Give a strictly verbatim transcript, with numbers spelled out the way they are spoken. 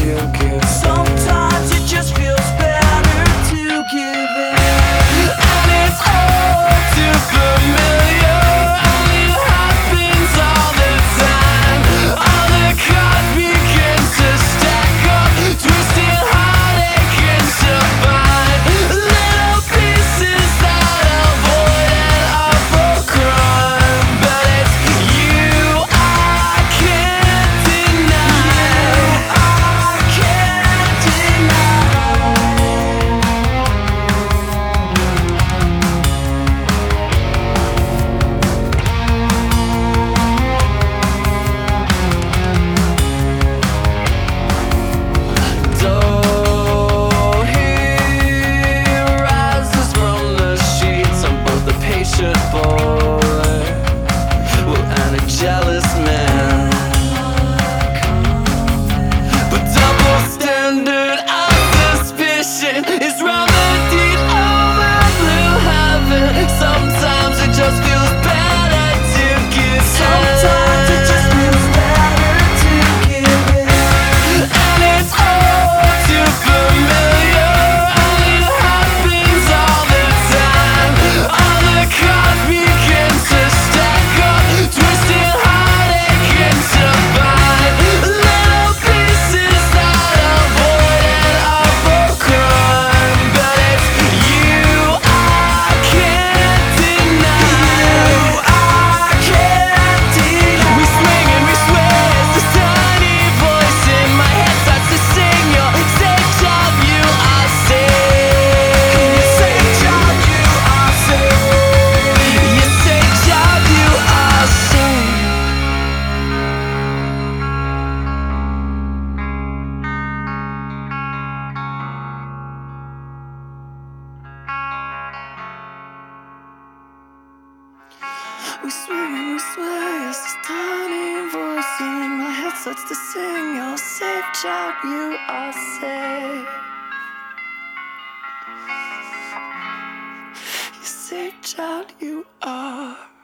to give. Sometimes it just feels better to give in, and it's all too familiar. Only happens all the time. All the cards begin to stack up, twisted heartache into fine little pieces that avoided of a crime. But it's you I can't deny. I can't deny. Though he rises from the sheets, I'm both a patient boy, well, and a jealous man. But double standard of suspicion is remedied over blue heaven. Sometimes it just feels better to give. Sometimes it just feels better to give in, and it's all too familiar. Only happens all the time. All the cards begin to stack up, twisted heartache into fine little pieces that avoided of a crime. But it's you I can't deny. You I can't deny. We swing and we sway as this tiny voice in my head starts to sing your safe job. You are safe. Your safe job. You are safe. Your safe job. You are safe. We swing and we sway as this tiny voice in my head starts to sing your safe job. You are safe. Your safe child. You are.